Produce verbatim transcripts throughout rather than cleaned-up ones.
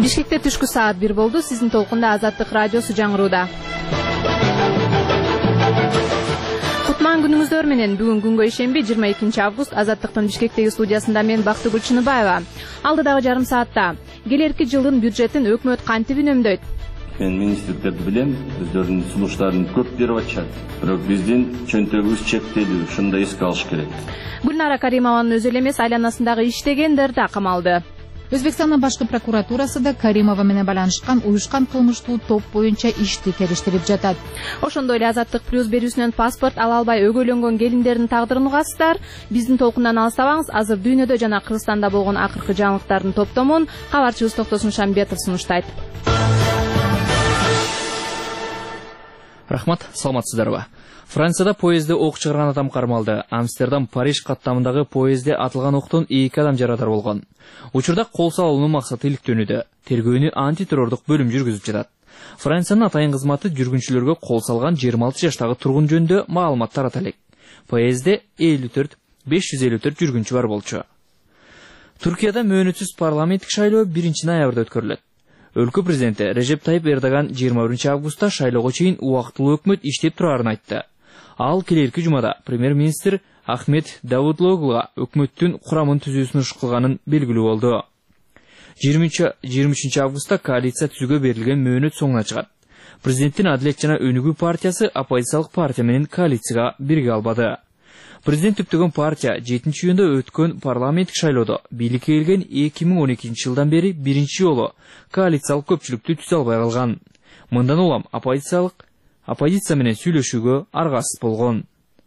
Бишкекте түшкү саат бир болду. Сиздин толкунда Азаттык радиосу жаңырууда. Кутман күнүңүздөр менен. Бүгүн күнгө ишемби жыйырма экинчи август. Азаттыктын Бишкектеги студиясында мен Бактыгүл Чыныбаева. Алдыдагы жарым саатта келерки жылдын бюджетин өкмөт кантип үнөмдөйт? Мен министрликтерди билем, өздөрүнүн сунуштарын көп берип атышат. Бирок биздин чөнтөгүбүз чектелүү, ушуну да эске алыш керек. Гүлнара Каримованын өзү эле эмес, айланасындагы иштегендер да камалды. Өзбекстандын башкы прокуратурасы да Каримова менен байланышкан уюшкан кылмыштуу топ боюнча ишти териштирип жатат. Ошондой эле Азаттык плюс берүүсүнөн паспорт ала албай өгөйлөнгөн келиндердин тагдырын угасыздар. Биздин толкундан алыстабаңыз. Азыр дүйнөдө жана Кыргызстанда болгон акыркы жаңылыктардын топтомун кабарчыбыз Токтосун Шамбетов сунуштайт. Рахмат, саламатсыздарбы. Францияда поездде ок чыгарган адам кармалды. Амстердам Париж каттамындагы поездде атылган октон эки адам жарадар болгон. Учурда кол салуунун максаты иликтөөнүдө. Тергөөнү антитеррордук бөлүм жүргүзүп жатат. Франциянын атайын кызматы жүргүнчүлөргө кол салган жыйырма алты жаштагы тургун жөнүндө маалымат тарата элек. Поездде элүү төрт беш жүз элүү төрт жүргүнчү бар болчу. Түркияда мөөнөтсүз парламенттик шайлоо биринчи ноябрда өткөрүлөт. Өлкө президенти Режеп Тайип Эрдоган жыйырма биринчи августта шайлоого чейин убактылуу өкмөт иштеп турарын айтты. Ал келерки жумада премьер-министр Ахмет Давутлоглуга өкмөттүн курамын түзүүсүн ушул кылганын белгилүү болду. жыйырма үчүнчү августта коалиция түзүүгө берилген мөөнөт соңуна чыгат. Президенттин Адилет жана Өнүгүү партиясы оппозициялык партия менен коалицияга бирге албады. Президент түптөгөн партия жетинчи июнда өткөн парламенттик шайлоодо бийликке келген эки миң он экинчи жылдан бери биринчи жолу коалициялык көпчүлүктү түзө албай калган. Мындан улам оппозициялык оппозиция менен сүйлөшүүгө аргасыз болгон.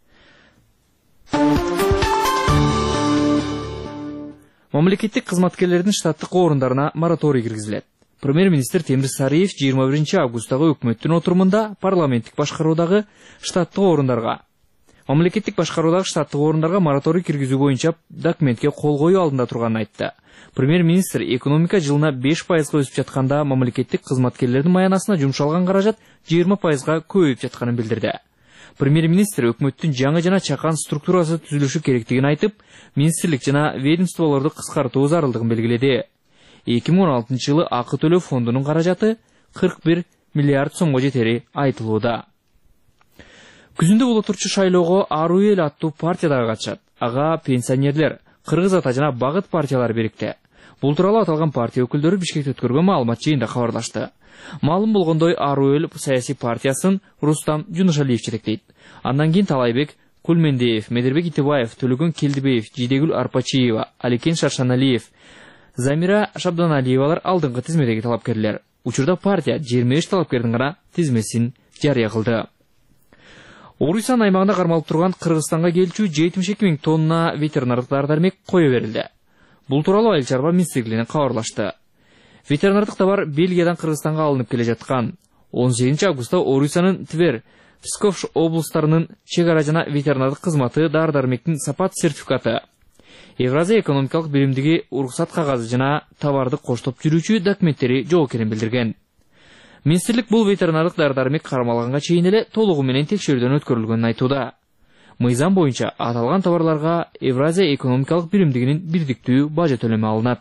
Мамлекеттик кызматкерлердин штаттык орундарына мораторий киргизилет. Премьер-министр Темир Сариев жыйырма биринчи августтагы өкмөттүн отурумунда парламенттик башкаруудагы штаттык орундарга Мамлекеттик башкаруудагы штаттык орундарга мораторий киргизүү боюнча документке кол коюу алдында турганын айтты. Премьер-министр экономика жылына беш пайызга өсүп жатканда мамлекеттик кызматкерлердин маянасына жумшалган каражат жыйырма пайызга көбөйүп жатканын билдирди. Премьер-министр өкмөттүн жаңы жана чакан структурасы түзүлүшү керектигин айтып, министрлик жана ведомстволорду кыскартуу зарылдыгын белгиледи. эки миң он алтынчы жылы акы төлөө фондунун каражаты кырк бир миллиард сомго жетери айтылууда. Күзүндө боло турчу шайлоого Аруу эл аттуу партия дагы катышат. Ага пенсионерлер, Кыргыз ата жана Багыт партиялары бирикти. Бул тууралуу аталган партия өкүлдөрү Бишкекте өткөргөн маалымат жыйында кабарлашты. Маалым болгондой, Аруу эл саясий партиясын Рустам Жунушалиев жетектейт. Андан кийин Талайбек Кулмендеев, Медербек Итебаев, Төлөгөн Келдибеев, Жидегүл Арпачиева, Аликен Шаршаналиев, Замира Шабданалиевалар алдыңкы тизмедеги талапкерлер. Учурда партия жыйырма беш талапкердин гана тизмесин жарыя кылды. Орусиян аймагында кармалып турган Кыргызстанга келчү жетимиш эки миң тонна ветеринардык дары-дармек кое берилди. Бул тууралуу Айыл чарба министрлигинен кабарлашты. Ветеринардык товар Бельгиядан Кыргызстанга алынып келе жаткан. он сегизинчи августта Орусиянын Твер, Псков облустарынын чек ара жана ветеринардык кызматы дары-дармектин сапат сертификаты, Евразия экономикалык биримдиги уруксат кагазы жана товарды коштоп жүрүүчү документтери жок экенин билдирген. Министрлик бул ветеринардык дары-дармек кармалганга чейин эле толугу менен текшерүүдөн өткөрүлгөнүн айтууда. Мыйзам боюнча аталган товарларга Евразия экономикалык биримдигинин бирдиктүү бажа төлөмү алынат.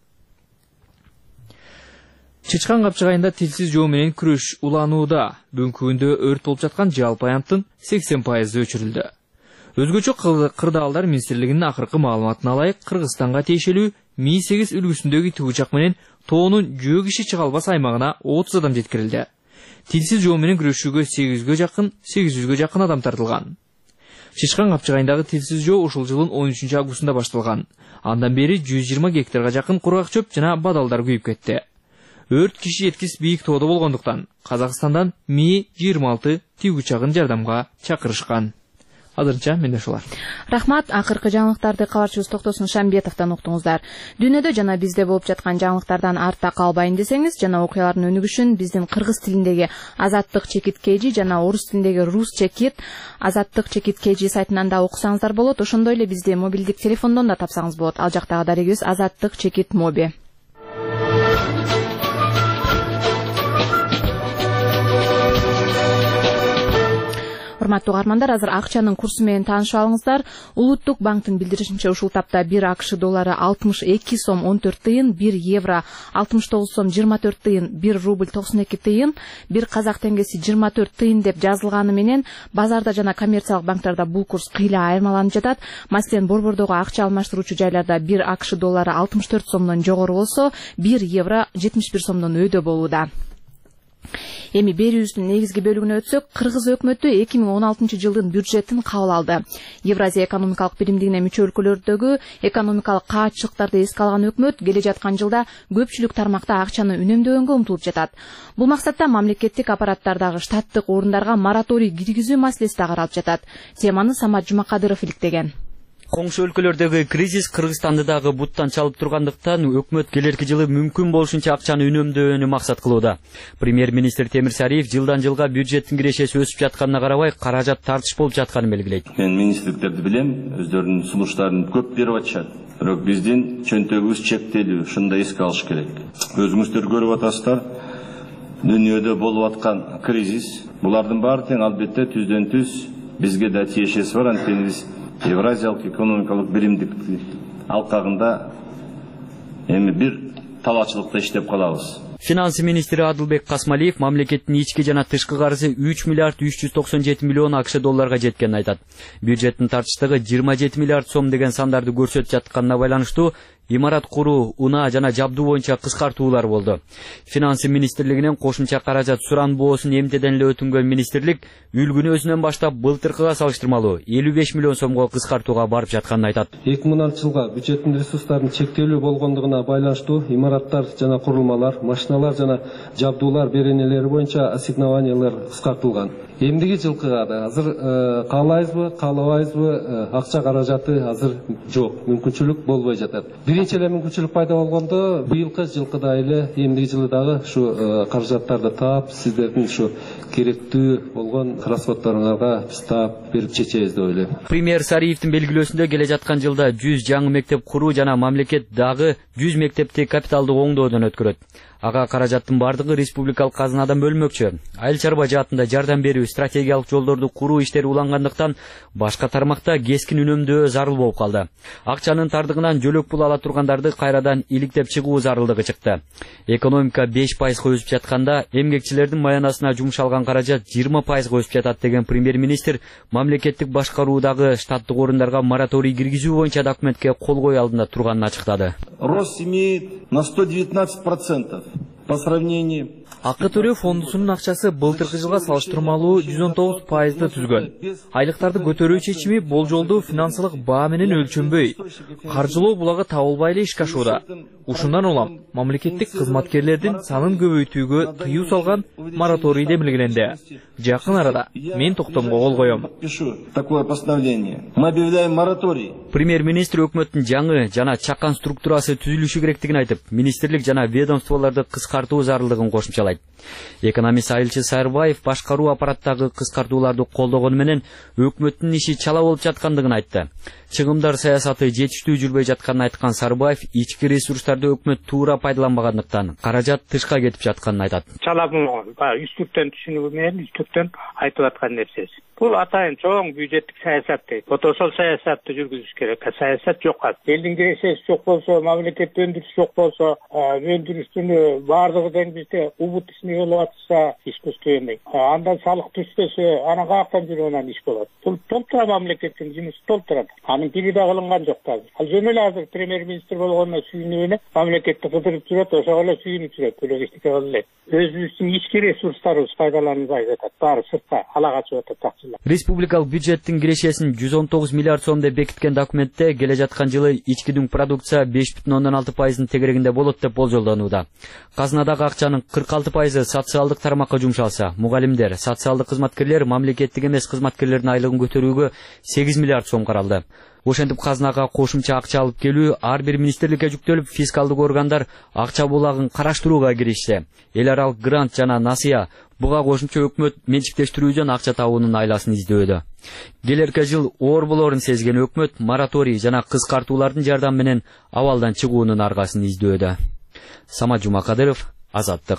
Чычкан капчыгайында тилсиз жоо менен күрөш уланууда. Бүгүнкү күндө өрт болуп жаткан жалпы аянттын сексен пайызы өчүрүлдү. Өзгөчө кырдаалдар министрлигинин акыркы маалыматына ылайык, Кыргызстанга тиешелүү Ми сегиз үлгүсүндөгү тыгычак менен тоонун жөө киши чыга албас аймагына отуз адам жеткирилди. Тилсиз жоо менен күрөшүүгө сегиз жүзгө жакын сегиз жүзгө жакын адам тартылган. Чычкан капчыгайындагы тилсиз жоо ушул жылдын он үчүнчү августунда башталган. Андан бери жүз жыйырма гектарга жакын кургак чөп жана бадалдар күйүп кетти. Өрт киши жеткис бийик тоодо болгондуктан Казакстандан Ми жыйырма алты тыгычагын жардамга чакырышкан. Азырынча менде ушулар. Рахмат, акыркы жаңылыктарды кабарчыбыз Токтосун Шамбетовдон уктуңуздар. Дүйнөдө жана бизде болуп жаткан жаңылыктардан артта калбайын десеңиз жана окуялардын өнүгүшүн биздин кыргыз тилиндеги Азаттык чекит кж жана орус тилиндеги Рус чекит Азаттык чекит кж сайтынан да окусаңыздар болот. Ошондой эле бизди мобилдик телефондон да тапсаңыз болот. Ал жактагы дарегибиз Азаттык чекит моби. Урматтуу угармандар, азыр акчанын курсу менен таанышып алыңыздар. Улуттук банктын билдиришинче ушул тапта бир АКШ доллары алтымыш эки сом он төрт тыйын, бир евро алтымыш тогуз сом жыйырма төрт тыйын, бир рубль токсон эки тыйын, бир казак теңгеси жыйырма төрт тыйын деп жазылганы менен базарда жана коммерциялык банктарда бул курс кыйла айырмаланып жатат. Маселен, борбордогу акча алмаштыруучу жайларда бир АКШ доллары алтымыш төрт сомдон жогору болсо, бир евро жетимиш бир сомдон өйдө болууда. Эми берүүбүздүн негизги бөлүгүнө өтсөк, Кыргыз өкмөтү эки миң он алтынчы жылдын бюджетин кабыл алды. Евразия экономикалык биримдигине мүчө өлкөлөрдөгү экономикалык каатчылыктарды эске алган өкмөт келе жаткан жылда көпчүлүк тармакта акчаны үнөмдөгөнгө умтулуп жатат. Бул максатта мамлекеттик аппараттардагы штаттык орундарга мораторий киргизүү маселеси да каралып жатат. Теманы Самат Жумакадыров иликтеген. Коңшу өлкөлөрдөгү кризис Кыргызстанды дагы буттан чалып тургандыктан өкмөт келерки жылы мүмкүн болушунча акчаны үнөмдөөнү максат кылууда. Премьер-министр Темир Сариев жылдан жылга бюджеттин кирешеси өсүп жатканына карабай, каражат тартыш болуп жатканын белгилейт. Мен министрликтерди билем, өздөрүнүн сунуштарын көп берип атышат. Бирок биздин чөнтөгүбүз чектелүү, ушунда эске алыш керек. Өзүңүздөр көрүп атасыздар, дүйнөдө болуп аткан кризис, булардын баары тең албетте түздөн түз бизге да тиешеси бар. Анткени биз Евразиялык экономикалык биримдик алкагында эми бир талаачылыкта иштеп калабыз. Финансы министри Адылбек Касмалиев мамлекеттин ички жана тышкы карызы үч миллиард үч жүз токсон жети миллион АКШ долларга жеткенин айтат. Бюджеттин тартыштыгы жыйырма жети миллиард сом деген сандарды көрсөтүп жатканына байланыштуу имарат куруу, унаа жана жабдуу боюнча кыскартуулар болду. Финансы министрлигинен кошумча каражат суранбоосун эмтеден эле өтүнгөн министрлик үлгүнү өзүнөн баштап былтыркыга салыштырмалуу элүү беш миллион сомго кыскартууга барып жатканын айтат. эки мыңынчы жылга бюджеттин ресурстарынын чектелүү болгондугуна байланыштуу имараттар жана курулмалар, машиналар жана жабдуулар беренелери боюнча ассигнованиялар кыскартылган. Эмдиги жылкыга да азыр каалайбызбы, каалабайбызбы, акча каражаты азыр жок, мүмкүнчүлүк болбой жатат. Биринчи эле мүмкүнчүлүк пайда болгондо быйылкы жылкыда эле эмдиги жылы дагы ушу каражаттарды таап, сиздердин ушу керектүү болгон расходторуңарга биз таап берип чечебиз деп ойлойм. Премьер Сариевдин белгилөөсүндө келе жаткан жылда жүз жаңы мектеп куруу жана мамлекет дагы жүз мектепти капиталдык оңдоодон өткөрөт. Ага каражаттын бардыгы республикалык казынадан бөлмөкчү. Айыл чарба жаатында жардам берүү, стратегиялык жолдорду куруу иштери улангандыктан башка тармакта кескин үнөмдөө зарыл болуп калды. Акчанын тардыгынан жөлөк пул ала тургандарды кайрадан иликтеп чыгуу зарылдыгы чыкты. Экономика беш пайызга өсүп жатканда, эмгекчилердин маянасына жумшалган каражат жыйырма пайызга өсүп жатат деген премьер-министр мамлекеттик башкаруудагы штаттык орундарга мораторий киргизүү боюнча документке кол кою алдында турганын ачыктады. Рост имеет на сто девятнадцать процентов. По сравнению Акы төлөө фондусунун акчасы былтыркы жылга салыштырмалуу жүз он тогуз пайызды түзгөн. Айлыктарды көтөрүү чечими болжолдуу финансылык баа менен өлчөнбөй, каржылоо булагы табылбай эле ишке ашууда. Ушундан улам мамлекеттик кызматкерлердин санын көбөйтүүгө тыюу салган мораторий белгиленди. Жакын арада мен токтомго кол коем. Такое постановление. Мы объявляем мораторий. Премьер-министр өкмөттүн жаңы жана чакан структурасы түзүлүшү керектигин айтып, министрлик жана ведомстволорду кыскартуу зарылдыгын кошумчалайт. Экономист Айылчы Сайырбаев башкаруу аппараттагы кыскартууларды колдогону менен өкмөттүн иши чала болуп жаткандыгын айтты. Чыгымдар саясаты жетиштүү жүрбөй жатканын айткан Сарбаев ички ресурстарды өкмөт туура пайдаланбагандыктан каражат тышка кетип жатканын айтат. Чалабын үстүктөн түшүнүү менен үстүктөн айтып аткан нерсеси. Бул атайын чоң бюджеттик саясат дейт. Ошол саясатты жүргүзүш керек. Саясат жок. Элдин кирешеси жок болсо, мамлекет өндүрүш жок болсо, өндүрүштүн баардыгы тең бизде убут ишине болуп атса, иш көздөйбөйт. Андан салык түшпөсө, анан каяктан жүрүп анан иш болот. Бул толтура мамлекеттин жумушу толтурат. Анын бири да кылынган жок азыр. Ал жөн эле азыр премьер-министр болгонуна сүйүнүп эле мамлекетти кыдырып жүрөт, ошого эле сүйүнүп жүрөт. Бөлөк эчтеке кыла элек. Өзүбүздүн ички ресурстарыбыз пайдаланылбай жатат. Баары сыртка ала качып атат. Республикалык бюджеттин кирешесин жүз он тогуз миллиард сом деп бекиткен документте келе жаткан жылы ички дүң продукция беш бүтүн ондон алты пайыздын тегерегинде болот деп болжолдонууда. Казынадагы акчанын кырк алты пайызы социалдык тармакка жумшалса, мугалимдер, социалдык кызматкерлер, мамлекеттик эмес кызматкерлердин айлыгын көтөрүүгө сегиз миллиард сом каралды. Ошентип казынага кошумча акча алып келүү ар бир министрликке жүктөлүп, фискалдык органдар акча булагын караштырууга киришсе. Эл аралык грант жана насыя буга кошумча өкмөт менчиктештирүүдөн акча табуунун айласын издөөдө. Келерки жыл оор болорун сезген өкмөт мораторий жана кыскартуулардын жардамы менен абалдан чыгуунун аргасын издөөдө. Самат Жумакадыров, Азаттык.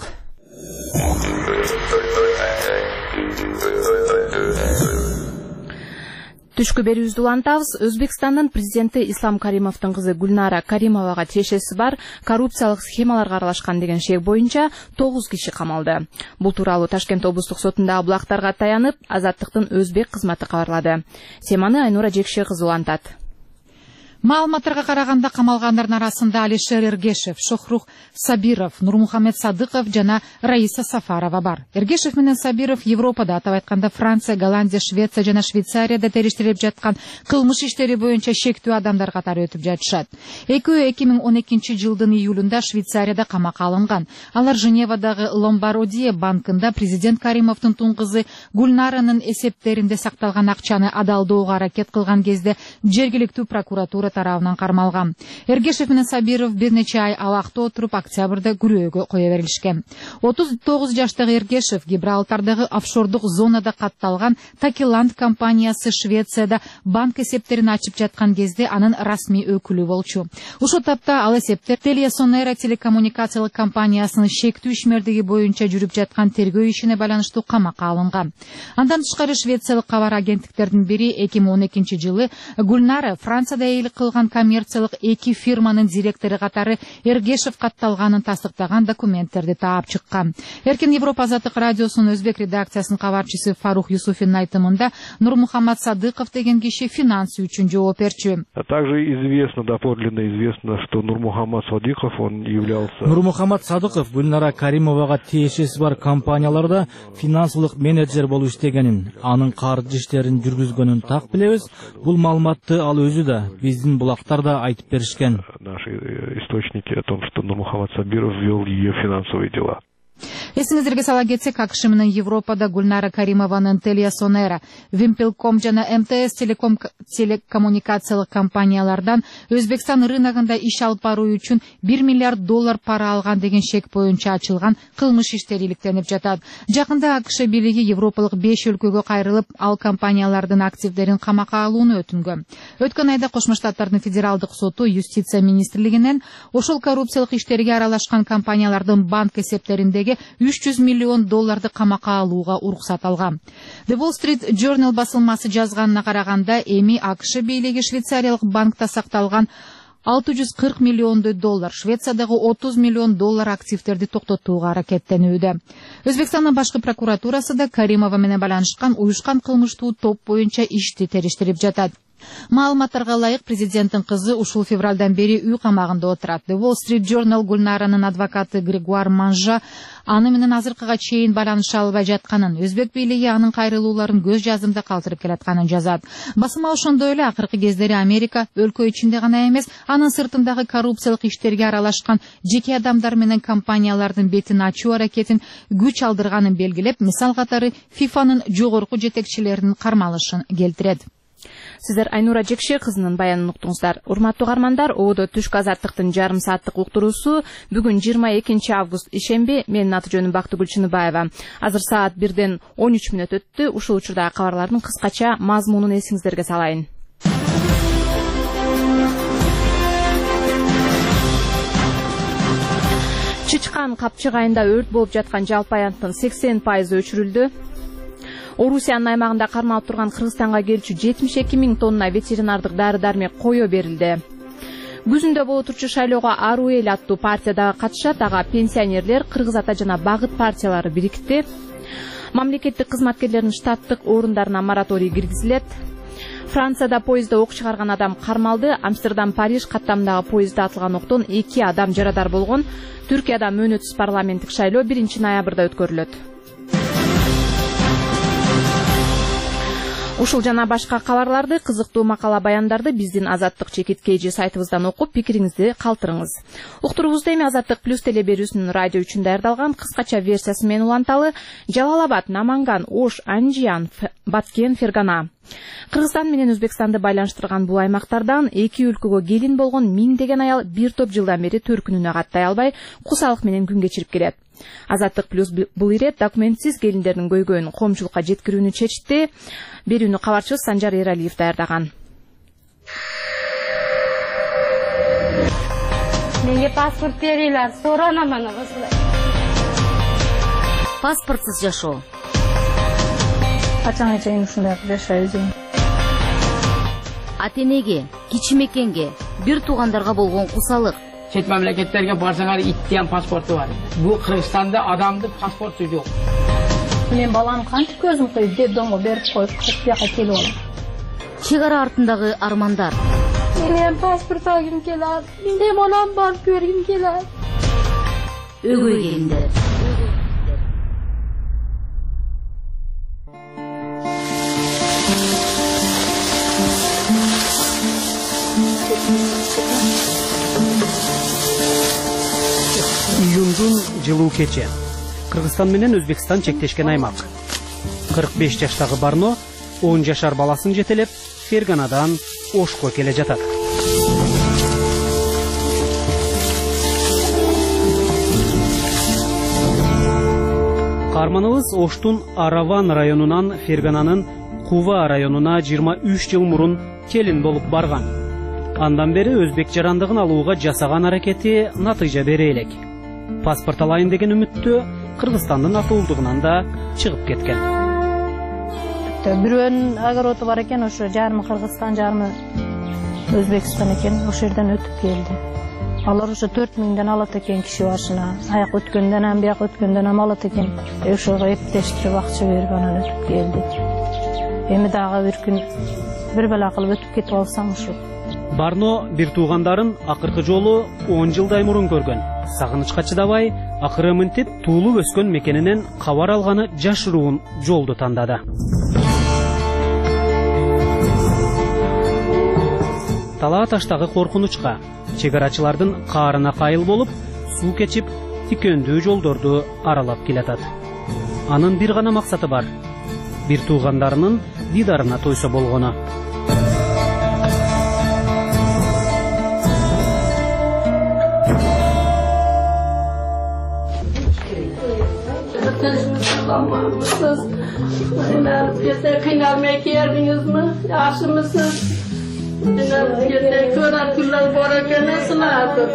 Түшкү берүүбүздү улантабыз. Өзбекстандын президенти Ислам Каримовдун кызы Гульнара Каримовага тиешеси бар коррупциялык схемаларга аралашкан деген шек боюнча тогуз киши камалды. Бул тууралуу Ташкент облустук сотундагы булактарга таянып, Азаттыктын өзбек кызматы кабарлады. Теманы Айнура Жекше кызы улантат. Маалыматтарга караганда камалгандардын арасында Алишер Эргешев, Шохрух Сабиров, Нурмухамед Садыков жана Раиса Сафарова бар. Эргешев менен Сабиров Европада, атап айтканда Франция, Голландия, Швеция жана Швейцарияда териштирилип жаткан кылмыш иштери боюнча шектүү адамдар катары өтүп жатышат. Экөө эки миң он экинчи жылдын июлунда Швейцарияда камакка алынган. Алар Женевадагы Ломбардия банкында президент Каримовдун тун кызы Гульнаранын эсептеринде сакталган акчаны адалдоого аракет кылган кезде жергиликтүү прокуратура тарабынан кармалган. Эргешев менен Сабиров бир нече ай абакта отуруп, октябрда күрөөгө кое берилишкен. отуз тогуз жаштагы Эргешев Гибралтардагы офшордук зонада катталган Такиланд компаниясы Швецияда банк эсептерин ачып жаткан кезде анын расмий өкүлү болчу. Ушул тапта ал эсептер Телесонера телекоммуникациялык компаниясынын шектүү ишмердиги боюнча жүрүп жаткан тергөө ишине байланыштуу камакка алынган. Андан тышкары швециялык кабар агенттиктердин бири эки миң он экинчи жылы Гульнара Францияда эйлик кылган коммерциялык эки фирманын директору катары Эргешев катталганын тастыктаган документтерди таап чыккан. Эркин Европа Азаттык радиосунун өзбек редакциясынын кабарчысы Фарух Юсуфиндин айтымында Нурмухаммад Садыков деген киши финансы үчүн жооп берчү. Также известно, доподлинно известно, что Нурмухаммад Садыков он являлся Нурмухаммад Садыков Гульнара Каримовага тиешеси бар компанияларда финансылык менеджер болуп иштегенин, анын каржы иштерин жүргүзгөнүн так билебиз. Бул маалыматты ал өзү да, биздин булактар да айтып беришкен. Наши источники о том, что Нурмухаммад Сабиров вел ее финансовые дела. Эсиңиздерге сала кетсек, АКШ менен Европада Гульнара Каримованын Телесонера, Вимпелком жана МТС телеком телекоммуникациялык компаниялардан Өзбекстан рыногунда иш алып баруу үчүн бир миллиард доллар пара алган деген шек боюнча ачылган кылмыш иштери иликтенип жатат. Жакында АКШ бийлиги европалык беш өлкөгө кайрылып, ал компаниялардын активдерин камакка алууну өтүнгөн. Өткөн айда Кошмо Штаттардын федералдык соту Юстиция министрлигинен ошол коррупциялык иштерге аралашкан компаниялардын банк эсептериндеги үч жүз миллион долларды камакка алууга уруксат алган. The Wall Street Journal басылмасы жазганына караганда, эми АКШ бийлиги Швейцариялык банкта сакталган алты жүз кырк миллиондой доллар, Швециядагы отуз миллион доллар активтерди токтотууга аракеттенүүдө. Өзбекстандын башкы прокуратурасы да Каримова менен байланышкан уюшкан кылмыштуу топ боюнча ишти териштирип жатат. Маалыматтарга ылайык, президенттин кызы ушул февралдан бери үй камагында отурат. The Wall Street Journal Гульнаранын адвокаты Григуар Манжа аны менен азыркыга чейин байланыша албай жатканын, өзбек бийлиги анын кайрылууларын көз жазымда калтырып келатканын жазат. Басма ошондой эле акыркы кездери Америка өлкө ичинде гана эмес, анын сыртындагы коррупциялык иштерге аралашкан жеке адамдар менен компаниялардын бетин ачуу аракетин күч алдырганын белгилеп, мисал катары ФИФАнын жогорку жетекчилеринин кармалышын келтирет. Сиздер Айнура Жекше кызынын баянын уктуңуздар. Урматтуу каармандар, ободо түшкү азаттыктын жарым сааттык уктуруусу бүгүн жыйырма экинчи август ишемби. Менин аты жөнүм Бактыгүл Чыныбаева. Азыр саат бирден он үч мүнөт өттү. Ушул учурдагы кабарлардын кыскача мазмунун эсиңиздерге салайын. Чычкан Капчык айында өрт болуп жаткан жалпы аянттын сексен пайызы өчүрүлдү. Орусиянын аймагында кармалып турган Кыргызстанга келчү жетимиш эки миң тонна ветеринардык дары-дармек кое берилди. Күзүндө боло турчу шайлоого Аруу эл аттуу партия дагы катышат. Ага пенсионерлер, Кыргыз ата жана Багыт партиялары бирикти. Мамлекеттик кызматкерлердин штаттык орундарына мораторий киргизилет. Францияда поездда ок чыгарган адам кармалды. Амстердам Париж каттамдагы поездда атылган октон эки адам жарадар болгон. Түркияда мөөнөтсүз парламенттик шайлоо биринчи ноябрда өткөрүлөт. Ушул жана башка кабарларды, кызыктуу макала баяндарды биздин Азаттык чекит kg сайтыбыздан окуп, пикириңизди калтырыңыз. Уктуруубузду эми Азаттык плюс телеберүүсүнүн радио үчүн даярдалган кыскача версиясы менен уланталы. Жалал-Абад, Наманган, Ош, Анжиян, Баткен, Фергана. Кыргызстан менен Өзбекстанды байланыштырган бул аймактардан эки өлкөгө келин болгон миңдеген аял бир топ жылдан бери төркүнүнө каттай албай, кусалык менен күн кечирип келет. Азаттык плюс бул ирет документсиз келиндердин көйгөйүн коомчулукка жеткирүүнү чечти. Берүүнү кабарчыбыз Санжар Эралиев даярдаган. Менге паспорт берилер, соранаман осулай. Паспортсыз жашоо. Качанга чейин ушундай жашайбыз. ата энеге, кичи мекенге, бир туугандарга болгон кусалык. Чет мамлекеттерге барсаңар иттен паспорту бар. Бул Кыргызстанда адамдын паспорту жок. Мен балам кантип көзүм коюп детдомго берип коюп бияка келип алам. Чек ара артындагы армандар. Мен паспорт алгым келет. Менде балам бар, көргүм келет. Өгөй келиндер. Июндун жылуу кечи. Кыргызстан менен Өзбекстан чектешкен аймак. кырк беш жаштагы Барно он жашар баласын жетелеп, Ферганадан Ошко келе жатат. Каарманыбыз Оштун Араван районунан Фергананын Кува районуна жыйырма үч жыл мурун келин болуп барган. Андан бери өзбек жарандыгын алууга жасаган аракети натыйжа бере элек. Паспорт алайын деген үмүттө Кыргызстандын атуулдугунан да чыгып кеткен. Бирөөнүн огороду бар экен, ошо жарымы Кыргызстан, жарымы Өзбекстан экен, ошол жерден өтүп келди. Алар ошо төрт миңден алат экен киши башына. Аяк өткөндөн ам, бияк өткөндөн ам алат экен. Ошого эптештирип акча берип анан өтүп келди. Эми дагы бир күн бир бала кылып өтүп кетип алсам ушул. Барно бир туугандарын акыркы жолу он жылдай мурун көргөн. Сагынычка чыдабай, акыры мынтип туулуп өскөн мекенинен кабар алганы жашыруун жолду тандады. Талаа таштагы коркунучка, чегарачылардын каарына кайыл болуп, суу кечип, тикөндүү жолдорду аралап келатат. Анын бир гана максаты бар. Бир туугандарынын дидарына тойсо болгону. Siz bize kıynalmaya geldiniz mi? Yaşlı mısınız? Bize kören küller borarken nasıl artık?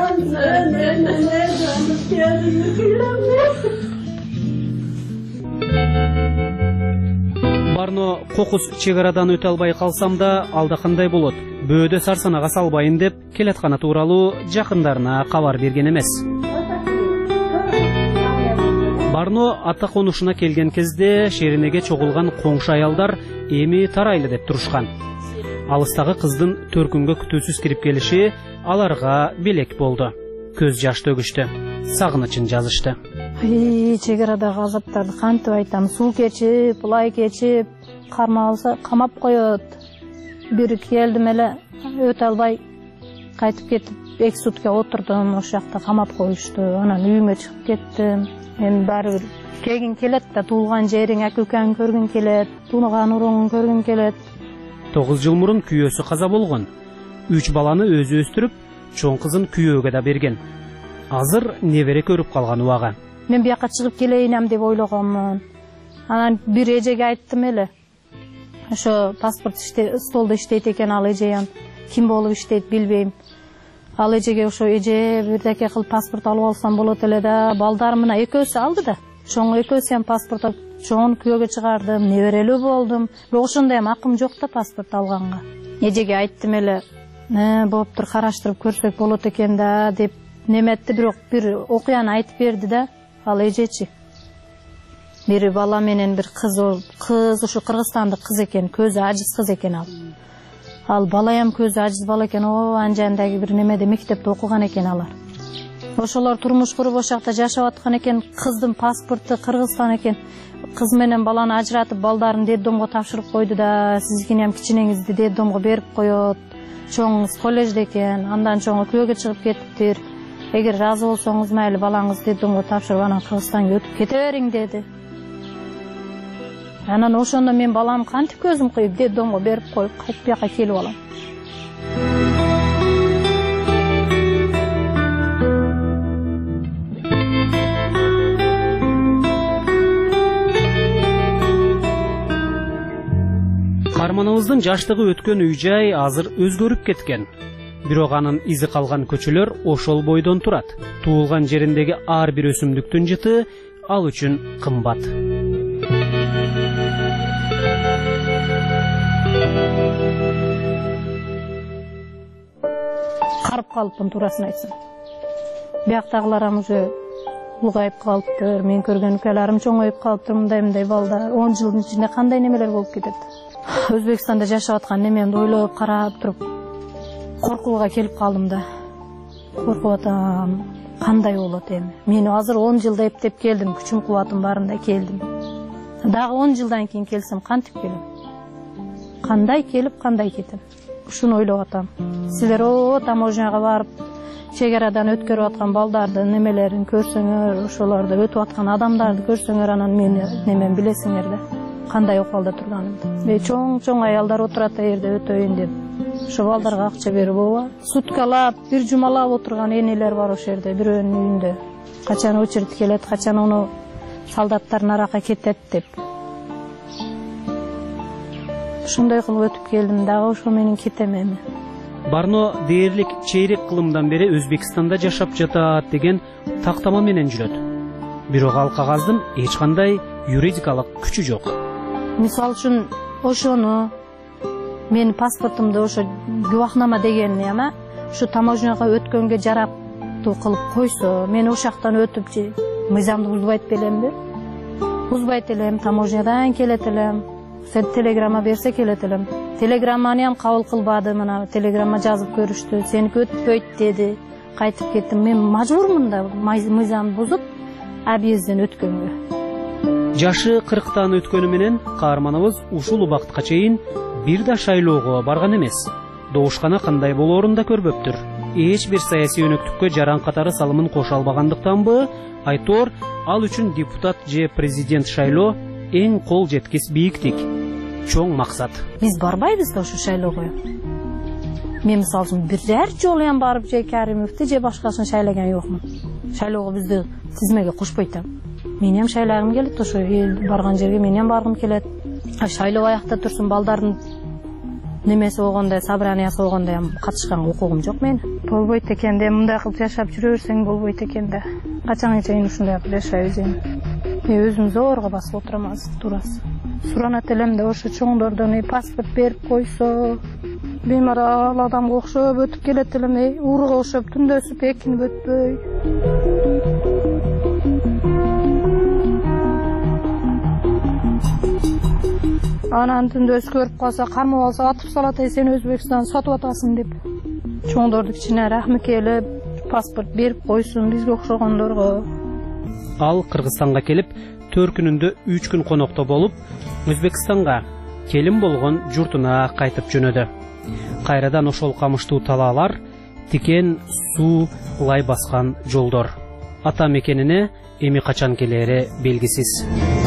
Барно кокус чегарадан өтө албай калсам да алда кандай болот? Бөөдө сарсанага салбайын деп келатканы тууралуу жакындарына кабар берген эмес. Барно ата конушуна келген кезде шеринеге чогулган коңшу аялдар эми тарайлы деп турушкан. Алыстагы кыздын төркүнгө күтүүсүз кирип келиши аларга белек болду. Көз жаш төгүштү, сагынычын жазышты. Ай, чегарадагы азаптарды кантип айтам? Суу кечип, булай кечип, карма алса камап коет. Бир келдим эле, өтө албай кайтып кетип, эки сутка отурдум, ошол жакта камап коюшту. Анан үйүмө чыгып кеттим. Эми баары бир кегин келет да, туулган жериң, ака укаң көргүң келет, тууган уруңун көргүң келет. тогуз жыл мурун күйөөсү каза болгон. үч баланы өзү өстүрүп, чоң кызын күйөөгө да берген. Азыр небере көрүп калган убагы. Мен бияка чыгып келейинем деп ойлогонмун. Анан бир эжеге айттым эле. Ошо паспорт иште, столдо иштейт экен ал эже, ким болуп иштейт билбейм. Ал эжеге ошо эже бирдеке кылып паспорт алып алсам болот эле да, балдарым мына экөөсү алды да. Чоң экөөсү эм паспорт алып, чоң күйөөгө чыгардым, неберелүү болдум. Бирок ошондой эм акым жок да паспорт алганга. Эжеге айттым эле, "Э, болуптур, караштырып көрсөк болот экен да" деп неметти, бирок бир окуяны айтып берди да. Ал эжечи. Бир бала менен бир кыз, кыз ушу Кыргызстандык кыз экен, көзү ажиз кыз экен ал. Ал бала эм көзү ажиз бала экен, о, анжандагы бир немеде мектепте окуган экен алар. Ошолор турмуш куруп ошол жакта жашап аткан экен, кыздын паспорту Кыргызстан экен. Кыз менен баланы ажыратып, балдарын детдомго тапшырып койду да, сизгини эм кичинеңизди детдомго берип коет. Чоңуңуз коллежде экен, андан чоңу күйөөгө чыгып кетиптир. Эгер разы болсоңуз майли балаңызды детдомго тапшырып, анан Кыргызстанга өтүп кете бериң деди. Анан ошондо мен балам кантип көзүм коюп детдомго берип коюп кайтып бияка келип алам. Каарманыбыздын жаштыгы өткөн үй-жай азыр өзгөрүп кеткен. Бирок анын изи калган көчөлөр ошол бойдон турат. Туулган жериндеги ар бир өсүмдүктүн жыты ал үчүн кымбат. аарып калыпмын, туурасын айтсам. Бияктагыларым уже улгайып калыптыр, мен көргөн укаларым чоңоюп калыптыр, мындай мындай балдар он жылдын ичинде кандай немелер болуп кетет. Өзбекстанда жашап аткан немемди ойлоп карап туруп коркууга келип калдым да. Коркуп атам, кандай болот эми? Мен азыр он жылда эптеп келдим, күчүм кубатым барында келдим. Дагы он жылдан кийин келсем кантип келем? Кандай келип, кандай кетем? Ушуну ойлоп атам. Силер о таможняга барып, чегарадан өткөрүп аткан балдардын немелерин көрсөңөр, ошолорду өтүп аткан адамдарды көрсөңөр, анан мени немен билесиңер да. Кандай окуалда турганымды. Мен чоң-чоң аялдар отурат а жерде өтөйүн деп. Ошо балдарга акча берип ооба. Суткалап, бир жумалап отурган энелер бар ошол жерде, бирөөнүн үйүндө. Качан очередь келет, качан ону солдаттар нарака кетет деп. Ушундай кылып өтүп келдим дагы, ошо менен кетем эми. Барно дээрлик чейрек кылымдан бери Өзбекстанда жашап жатат деген тактама менен жүрөт. Бирок ал кагаздын эч кандай юридикалык күчү жок. Мисалы үчүн ошону мен паспортумду ошо губахнама дегенни ама ушу таможняга өткөнгө жарактуу кылып койсо, мен ошактан өтүп же мыйзамды бузбайт белемби? Бузбайт элем, таможнядан келет элем. Сен телеграмма берсе келет элем. Телеграмманы ham кабыл кылбады, мына телеграмма жазып көрүштү. Сеники өтпөйт деди. Кайтып кеттим. Мен мажбурмун да мыйзамды бузуп объезден өткөнгө. Жашы кырктан өткөнү менен каарманыбыз ушул убакытка чейин бир да шайлоого барган эмес. Добушкана кандай болоорун да көрбөптүр. Эч бир саясий өнөктүккө жаран катары салымын кошо албагандыктанбы, айтор ал үчүн депутат же президент шайлоо эң кол жеткис бийиктик, чоң максат. Биз барбайбыз да ушу шайлоого. Мен мисалы үчүн бирер жолу ham барып же Каримовду же башкасын шайлаган жокмун. Шайлоого бизди тизмеге кошпойт. Мен ham шайлагым келет, ошо эл барган жерге мен ham баргым келет. Шайлоо аякта турсун, балдардын немеси болгондо, собраниясы болгондо ham катышканга укугум жок мен. Болбойт экен да, мындай кылып жашап жүрө берсең болбойт экен да. Качанга чейин ушундай кылып жашайбыз эми. Мен өзүм зорго басып отурам азыр, турасы. Суранат элем да ошо чоңдордон паспорт берип койсо, беймарал адамга окшоп өтүп келет элем, урга окшоп түндөсүп экинип өтпөй. Анан түндөс көрүп калса, кармап алса, атып салат, сен Өзбекстан сатып атасың деп. Чоңдорду кичине рахмы келип, паспорт берип койсун бизге окшогондорго. Ал Кыргызстанга келип, төрт күнүндө үч күн конокто болуп, Өзбекстанга келин болгон журтуна кайтып жөнөдү. Кайрадан ошол камыштуу талаалар, тикен суу лай баскан жолдор. Ата мекенине эми качан келери белгисиз.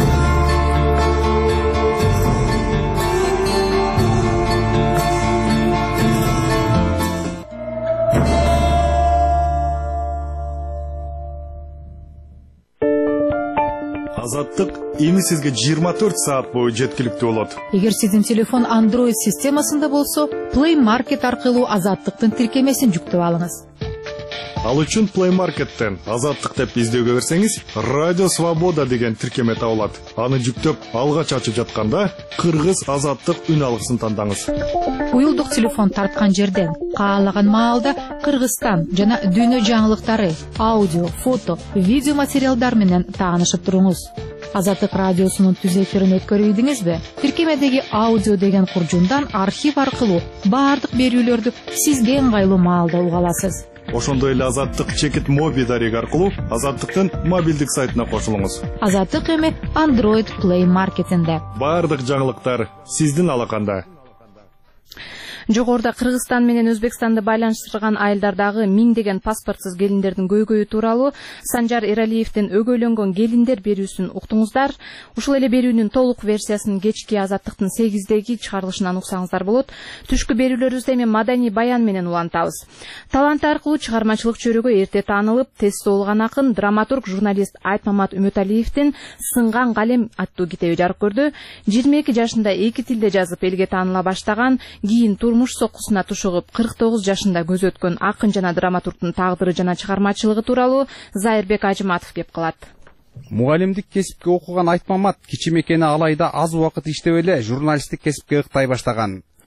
Азаттык эми сизге жыйырма төрт саат бою жеткиликтүү болот. Эгер сиздин телефон Android системасында болсо, Play Market аркылуу Азаттыктын тиркемесин жүктөп алыңыз. Ал үчүн Play Market'тен Азаттык деп издөөгө берсеңиз, Радио Свобода деген тиркеме табылат. Аны жүктөп алгач ачып жатканда Кыргыз Азаттык үн алгысын тандаңыз. Уюлдук телефон тарткан жерден каалаган маалда Кыргызстан жана дүйнө жаңылыктары, аудио, фото, видео материалдар менен таанышып туруңуз. Азаттык радиосунун түз эфирин өткөрүп ийдиңизби? Тиркемедеги аудио деген куржундан архив аркылуу баардык берүүлөрдү сизге ыңгайлуу маалда уга аласыз. Ошондой эле Азаттык чекит моби дареги аркылуу Азаттыктын мобилдик сайтына кошулуңуз. Азаттык эми Android Play Market'инде. Баардык жаңылыктар сиздин алаканда. Жогоруда Кыргызстан менен Өзбекстанды байланыштырган айылдардагы миңдеген паспортсуз келиндердин көйгөйү тууралуу Санжар Эралиевдин Өгөйлөнгөн келиндер берүүсүн уктуңуздар. Ушул эле берүүнүн толук версиясын кечки Азаттыктын сегиздеги чыгарылышынан уксаңыздар болот. Түшкү берүүлөрүбүздө эми маданий баян менен улантабыз. Талант аркылуу чыгармачылык чөрөгө эрте таанылып, тез соолган акын, драматург, журналист Айтмамат Үмөталиевдин Сынган калем аттуу китеби жарык көрдү. жыйырма эки жашында эки тилде жазып элге тааныла баштаган, кийин турмуш соккусуна тушугуп кырк тогуз жашында көз өткөн акын жана драматургдун тагдыры жана чыгармачылыгы тууралуу Зайырбек Ажыматов кеп калат. Мугалимдик кесипке окуган Айтмамат кичи мекени алайда аз убакыт иштеп эле журналисттик кесипке ыктай баштаган.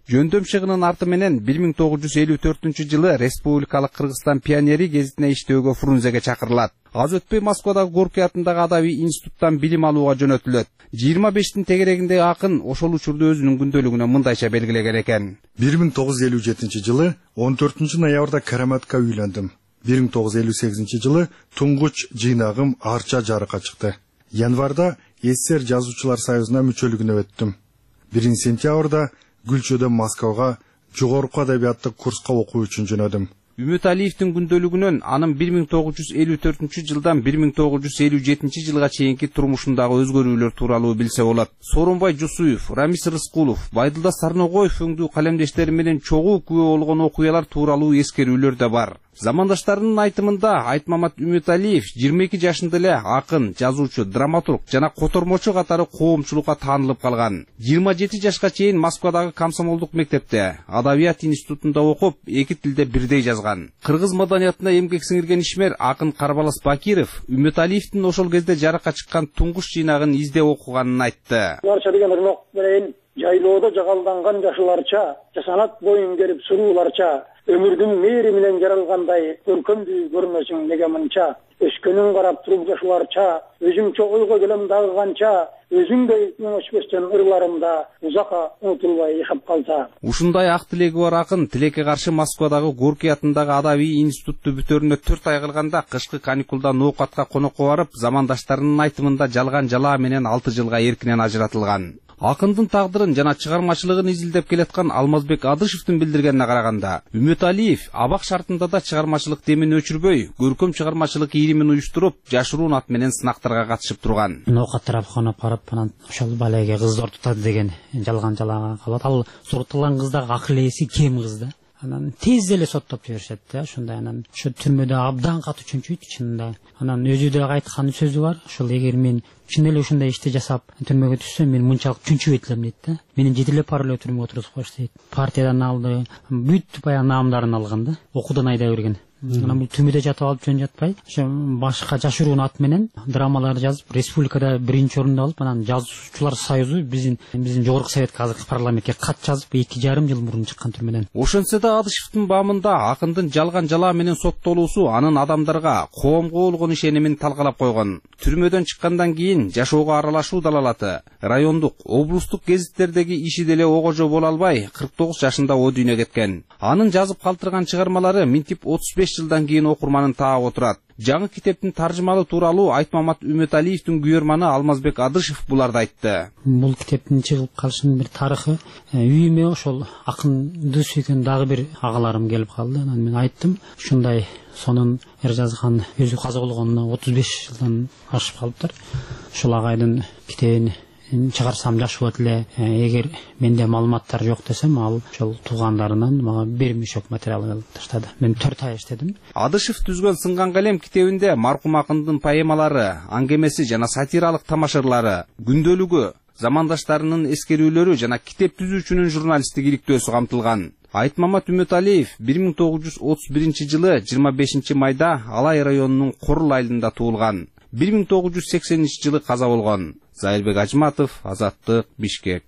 Жөндөм чыгынын арты менен бир миң тогуз жүз элүү төртүнчү жылы Республикалык Кыргызстан пионери гезитине иштөөгө Фрунзеге чакырылат. Аз өтпөй Москвадагы Горький атындагы адабий институттан билим алууга жөнөтүлөт. жыйырма бештин тегерегинде акын ошол учурда өзүнүн күндөлүгүнө мындайча белгилеген экен. бир миң тогуз жүз элүү жетинчи жылы он төртүнчү ноябрда Караматка үйлөндүм. бир миң тогуз жүз элүү сегизинчи жылы туңгуч жыйнагым Арча жарыкка чыкты. Январда СССР жазуучулар союзуна мүчөлүгүнө өттүм. биринчи сентябрда Гүлчөдөн Москвага жогорку адабияттык курска окуу үчүн жөнөдүм. Үмүталиевдин күндөлүгүнөн анын бир миң тогуз жүз элүү төртүнчү жылдан бир миң тогуз жүз элүү жетинчи жылга чейинки турмушундагы өзгөрүүлөр тууралуу билсе болот. Сооронбай Жусуев, Рамис Рыскулов, Байдылда Сарногоев өңдүү калемдештери менен чогуу күбө болгон окуялар тууралуу эскерүүлөр да бар. Замандаштарынын айтымында Айтмамат Үмүталиев жыйырма эки жашында эле акын, жазуучу, драматург жана котормочу катары коомчулукка таанылып калган. жыйырма жети жашка чейин Москвадагы комсомолдук мектепте, адабият институтунда окуп, эки тилде бирдей жазган. Кыргыз маданиятына эмгек сиңирген ишмер акын Карбалас Бакиров Үмүталиевдин ошол кезде жарыкка чыккан туңгуч жыйнагын издеп окуганын айтты. Барча деген ырмак менен жайлоодо жагалданган жашыларча, жасанат боюн керип сурууларча, өмүрдүн мээри менен жаралгандай көркөмдүү көрмөсүң неге мынча, өскөнүн карап туруп жашыларча, өзүмчө ойго келем дагы канча, өзүңдөй өчпөстөн ырларымда узакка унутулбай жашап калса. Ушундай ак тилеги бар акын тилекке каршы Москвадагы Горький атындагы адабий институтту бүтөрүнө төрт ай калганда кышкы каникулда ноокатка конокко барып, замандаштарынын айтымында жалган жалаа менен алты жылга эркинен ажыратылган. Акындын тагдырын жана чыгармачылыгын изилдеп келаткан Алмазбек Адышевдин билдиргенине караганда, Үмүталиев абак шартында да чыгармачылык демин өчүрбөй, көркөм чыгармачылык ийримин уюштуруп, жашыруун ат менен сынактарга катышып турган. Ноокат тарапкана барып, анан ошол балеге кыз ортотат деген жалган жалаага калат. Ал сорттолгон кыздагы акыл ээси кем кыз да. Анан тез эле соттоп жиберишет да, ошондой анан ошо түрмөдө абдан катуу чүнчүйт чынында. Анан өзү да айткан сөзү бар, ошол эгер мен чын эле ушундай ишти жасап түрмөгө түшсөм, мен мынчалык чүнчүбөйт элем дейт да. Мени жетелеп барып эле түрмөгө отургузуп коюш дейт. Партиядан алды, бүт баягы наамдарын алган да, окуудан айдап берген. Анан бул түрмөдө жатып алып жөн жатпай, ошо башка жашыруун ат менен драмалар жазып, республикада биринчи орунду алып, анан жазуучулар союзу биздин биздин жогорку советке азыркы парламентке кат жазып, эки жарым жыл мурун чыккан түрмөдөн. Ошентсе да Адышевдин баамында акындын жалган жалаа менен соттолуусу анын адамдарга, коомго болгон ишенимин талкалап койгон. Түрмөдөн чыккандан кийин жашоого аралашуу далалаты, райондук, облустук гезиттердеги иши деле огожо боло албай, кырк тогуз жашында о дүйнөгө кеткен. Анын жазып калтырган чыгармалары минтип отуз беш жылдан кийин окурманын таап отурат. Жаңы китептин таржымалы тууралуу Айтмамат Үмүталиевдин күйөрманы Алмазбек Адышев буларды айтты. Бул китептин чыгып калышынын бир тарыхы, үйүмө ошол акынды сүйгөн дагы бир агаларым келип калды. Анан мен айттым, ушундай сонун эр жазган өзү каза болгонуна отуз беш жылдан ашып калыптыр. Ошол агайдын китебин чыгарсам жакшы болот эле. Эгер менде маалыматтар жок десем, ал ошол туугандарынан мага бир мешок материал алып таштады. Мен төрт ай иштедим. Адышев түзгөн Сынган калем китебинде маркум акындын поэмалары, аңгемеси жана сатиралык тамашырлары, күндөлүгү, замандаштарынын эскерүүлөрү жана китеп түзүүчүнүн журналисттик иликтөөсү камтылган. Айтмамат Үмүталиев бир миң тогуз жүз отуз биринчи жылы жыйырма бешинчи майда Алай районунун Корул айылында туулган. бир миң тогуз жүз сексенинчи жылы каза болгон. Зайылбек Ажматов, Азаттык, Бишкек.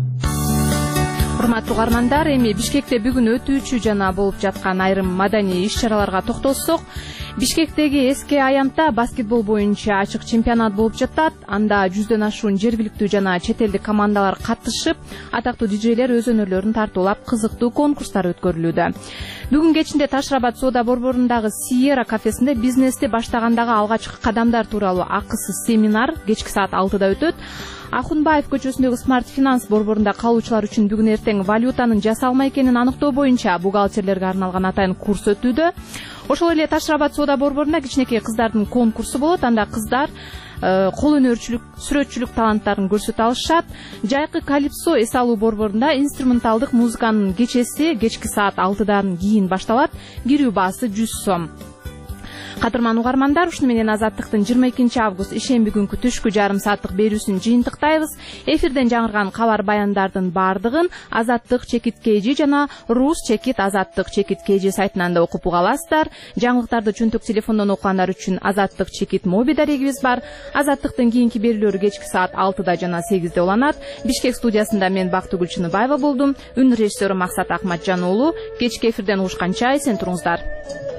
Урматтуу угармандар, эми Бишкекте бүгүн өтүүчү жана болуп жаткан айрым маданий иш-чараларга токтолсок, Бишкектеги эски аянтта баскетбол боюнча ачык чемпионат болуп жатат. Анда жүздөн ашуун жергиликтүү жана чет элдик командалар катышып, атактуу диджейлер өз өнөрлөрүн тартуулап, кызыктуу конкурстар өткөрүлүүдө. Бүгүн кечинде Таш-Рабат соода борборундагы Сиера кафесинде бизнести баштагандагы алгачкы кадамдар тууралуу акысыз семинар кечки саат алтыда өтөт. Ахунбаев көчөсүндөгү Smart Finance борборунда калуучулар үчүн бүгүн эртең валютанын жасалма экенин аныктоо боюнча бухгалтерлерге арналган атайын курс өтүүдө. Ошол эле Таш-Рабат соода борборунда кичинекей кыздардын конкурсу болот. Анда кыздар кол өнөрчүлүк, сүрөтчүлүк таланттарын көрсөтө алышат. Жайкы Калипсо эс алуу борборунда инструменталдык музыканын кечеси кечки саат алтыдан кийин башталат. Кирүү баасы жүз сом. Кадырман угармандар, ушуну менен Азаттыктын жыйырма экинчи август ишемби күнкү түшкү жарым сааттык берүүсүн жыйынтыктайбыз. Эфирден жаңырган кабар баяндардын бардыгын Азаттык чекит kg жана Рус чекит Азаттык чекит kg сайтынан да окуп уга аласыздар. Жаңылыктарды чөнтөк телефондон окугандар үчүн Азаттык чекит моби дарегибиз бар. Азаттыктын кийинки берүүлөрү кечки саат алтыда жана сегизде уланат. Бишкек студиясында мен Бактыгүл Чыныбаева болдум. Үн режиссеру Максат Акматжан уулу. Кечки эфирден угушканча эсен туруңуздар.